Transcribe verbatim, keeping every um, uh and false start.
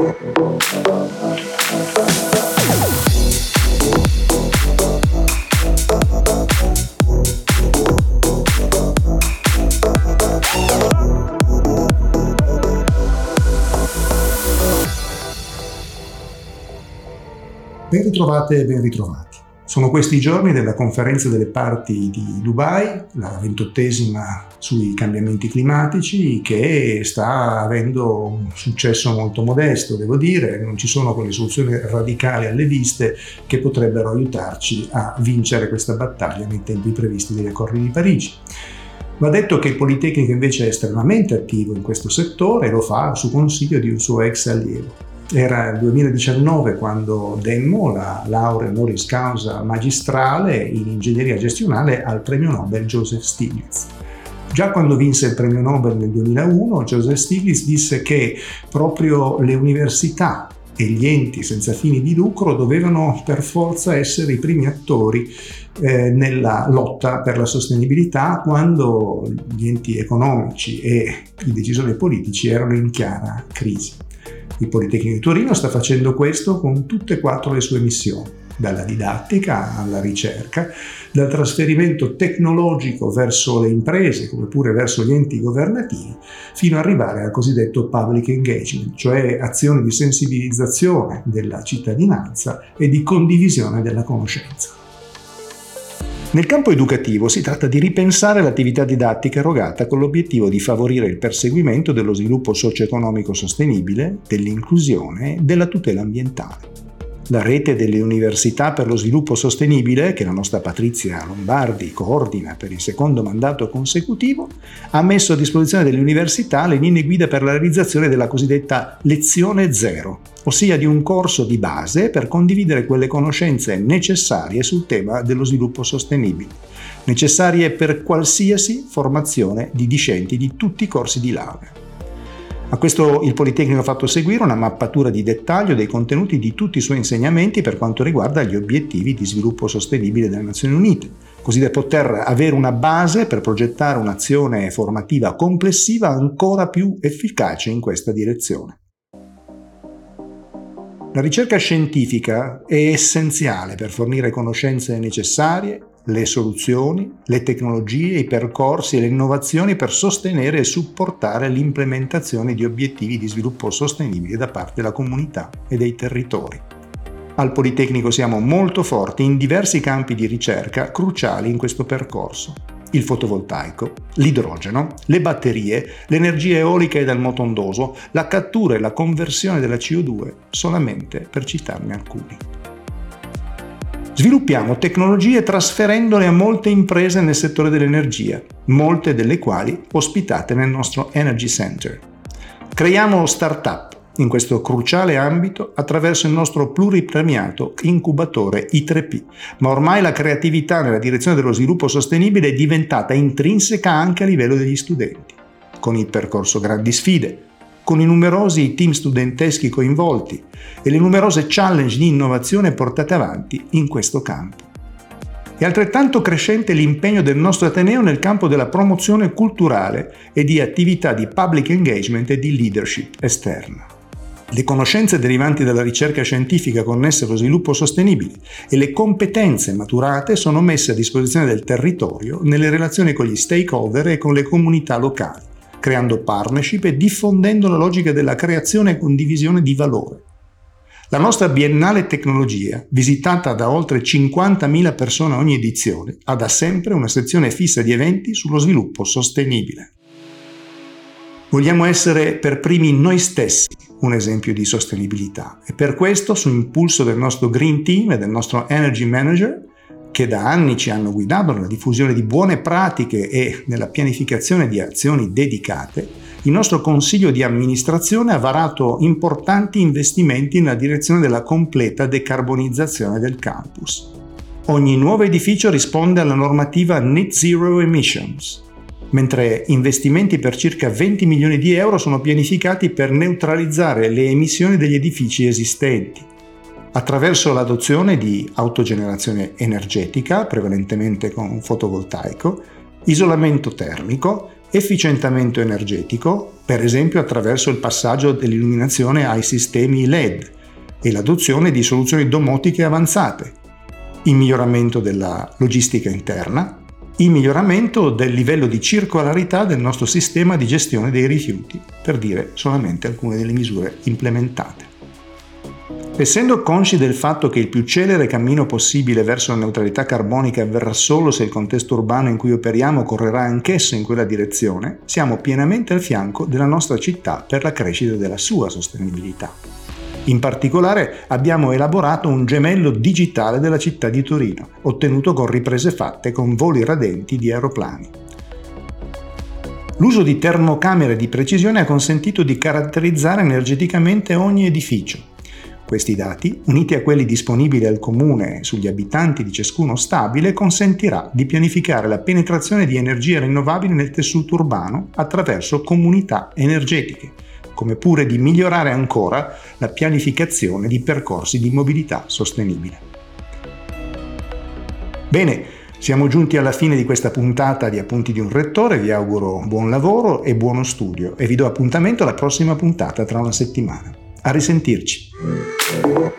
Ben ritrovate e ben ritrovati. Sono questi i giorni della conferenza delle parti di Dubai, la ventottesima sui cambiamenti climatici, che sta avendo un successo molto modesto, devo dire. Non ci sono quelle soluzioni radicali alle viste che potrebbero aiutarci a vincere questa battaglia nei tempi previsti degli accordi di Parigi. Va detto che il Politecnico invece è estremamente attivo in questo settore e lo fa su consiglio di un suo ex allievo. Era il duemiladiciannove quando demmo la laurea honoris causa magistrale in ingegneria gestionale al premio Nobel Joseph Stiglitz. Già quando vinse il premio Nobel nel duemilauno, Joseph Stiglitz disse che proprio le università e gli enti senza fini di lucro dovevano per forza essere i primi attori eh, nella lotta per la sostenibilità, quando gli enti economici e i decisori politici erano in chiara crisi. Il Politecnico di Torino sta facendo questo con tutte e quattro le sue missioni, dalla didattica alla ricerca, dal trasferimento tecnologico verso le imprese, come pure verso gli enti governativi, fino ad arrivare al cosiddetto public engagement, cioè azioni di sensibilizzazione della cittadinanza e di condivisione della conoscenza. Nel campo educativo si tratta di ripensare l'attività didattica erogata con l'obiettivo di favorire il perseguimento dello sviluppo socio-economico sostenibile, dell'inclusione e della tutela ambientale. La rete delle università per lo sviluppo sostenibile, che la nostra Patrizia Lombardi coordina per il secondo mandato consecutivo, ha messo a disposizione delle università le linee guida per la realizzazione della cosiddetta lezione zero, ossia di un corso di base per condividere quelle conoscenze necessarie sul tema dello sviluppo sostenibile, necessarie per qualsiasi formazione di discenti di tutti i corsi di laurea. A questo il Politecnico ha fatto seguire una mappatura di dettaglio dei contenuti di tutti i suoi insegnamenti per quanto riguarda gli obiettivi di sviluppo sostenibile delle Nazioni Unite, così da poter avere una base per progettare un'azione formativa complessiva ancora più efficace in questa direzione. La ricerca scientifica è essenziale per fornire conoscenze necessarie, le soluzioni, le tecnologie, i percorsi e le innovazioni per sostenere e supportare l'implementazione di obiettivi di sviluppo sostenibile da parte della comunità e dei territori. Al Politecnico siamo molto forti in diversi campi di ricerca cruciali in questo percorso: il fotovoltaico, l'idrogeno, le batterie, l'energia eolica e dal moto ondoso, la cattura e la conversione della C O due, solamente per citarne alcuni. Sviluppiamo tecnologie trasferendole a molte imprese nel settore dell'energia, molte delle quali ospitate nel nostro Energy Center. Creiamo start-up in questo cruciale ambito attraverso il nostro pluripremiato incubatore I tre P, ma ormai la creatività nella direzione dello sviluppo sostenibile è diventata intrinseca anche a livello degli studenti, con il percorso Grandi Sfide, con i numerosi team studenteschi coinvolti e le numerose challenge di innovazione portate avanti in questo campo. È altrettanto crescente l'impegno del nostro Ateneo nel campo della promozione culturale e di attività di public engagement e di leadership esterna. Le conoscenze derivanti dalla ricerca scientifica connesse allo sviluppo sostenibile e le competenze maturate sono messe a disposizione del territorio nelle relazioni con gli stakeholder e con le comunità locali, creando partnership e diffondendo la logica della creazione e condivisione di valore. La nostra Biennale Tecnologia, visitata da oltre cinquantamila persone ogni edizione, ha da sempre una sezione fissa di eventi sullo sviluppo sostenibile. Vogliamo essere per primi noi stessi un esempio di sostenibilità e per questo, su impulso del nostro Green Team e del nostro Energy Manager, che da anni ci hanno guidato nella diffusione di buone pratiche e nella pianificazione di azioni dedicate, il nostro Consiglio di amministrazione ha varato importanti investimenti nella direzione della completa decarbonizzazione del campus. Ogni nuovo edificio risponde alla normativa Net Zero Emissions, mentre investimenti per circa venti milioni di euro sono pianificati per neutralizzare le emissioni degli edifici esistenti, attraverso l'adozione di autogenerazione energetica, prevalentemente con fotovoltaico, isolamento termico, efficientamento energetico, per esempio attraverso il passaggio dell'illuminazione ai sistemi L E D e l'adozione di soluzioni domotiche avanzate, il miglioramento della logistica interna, il miglioramento del livello di circolarità del nostro sistema di gestione dei rifiuti, per dire solamente alcune delle misure implementate. Essendo consci del fatto che il più celere cammino possibile verso la neutralità carbonica avverrà solo se il contesto urbano in cui operiamo correrà anch'esso in quella direzione, siamo pienamente al fianco della nostra città per la crescita della sua sostenibilità. In particolare abbiamo elaborato un gemello digitale della città di Torino, ottenuto con riprese fatte con voli radenti di aeroplani. L'uso di termocamere di precisione ha consentito di caratterizzare energeticamente ogni edificio. Questi dati, uniti a quelli disponibili al comune sugli abitanti di ciascuno stabile, consentirà di pianificare la penetrazione di energie rinnovabili nel tessuto urbano attraverso comunità energetiche, come pure di migliorare ancora la pianificazione di percorsi di mobilità sostenibile. Bene, siamo giunti alla fine di questa puntata di Appunti di un Rettore, vi auguro buon lavoro e buono studio e vi do appuntamento alla prossima puntata tra una settimana. A risentirci!